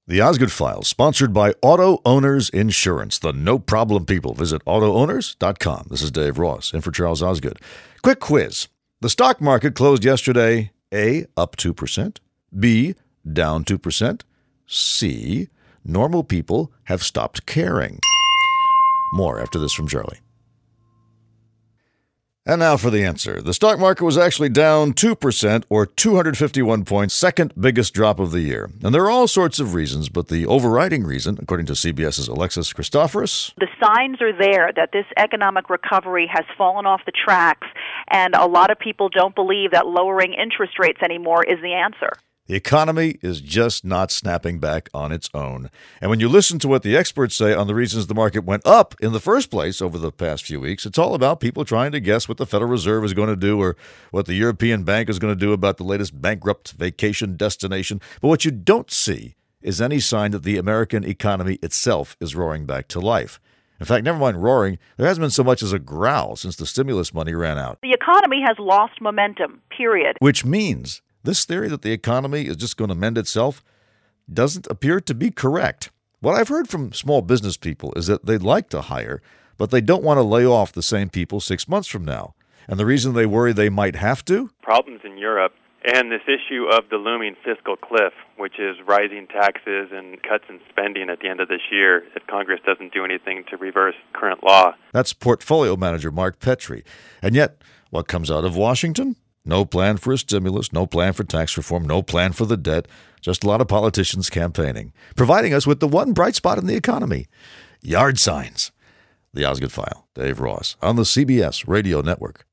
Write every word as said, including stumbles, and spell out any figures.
The Osgood Files, sponsored by Auto Owners Insurance, the no-problem people. Visit auto owners dot com. This is Dave Ross, in for Charles Osgood. Quick quiz. The stock market closed yesterday, A, up two percent, B, down two percent, C, normal people have stopped caring. More after this from Charlie. And now for the answer. The stock market was actually down two percent or two hundred fifty-one points, second biggest drop of the year. And there are all sorts of reasons, but the overriding reason, according to CBS's Alexis Christoforous, the signs are there that this economic recovery has fallen off the tracks, and a lot of people don't believe that lowering interest rates anymore is the answer. The economy is just not snapping back on its own. And when you listen to what the experts say on the reasons the market went up in the first place over the past few weeks, it's all about people trying to guess what the Federal Reserve is going to do or what the European Bank is going to do about the latest bankrupt vacation destination. But what you don't see is any sign that the American economy itself is roaring back to life. In fact, never mind roaring, there hasn't been so much as a growl since the stimulus money ran out. The economy has lost momentum, period. Which means this theory that the economy is just going to mend itself doesn't appear to be correct. What I've heard from small business people is that they'd like to hire, but they don't want to lay off the same people six months from now. And the reason they worry they might have to? Problems in Europe and this issue of the looming fiscal cliff, which is rising taxes and cuts in spending at the end of this year if Congress doesn't do anything to reverse current law. That's portfolio manager Mark Petrie. And yet, what comes out of Washington? No plan for a stimulus, no plan for tax reform, no plan for the debt, just a lot of politicians campaigning, providing us with the one bright spot in the economy, yard signs. The Osgood File, Dave Ross, on the C B S Radio Network.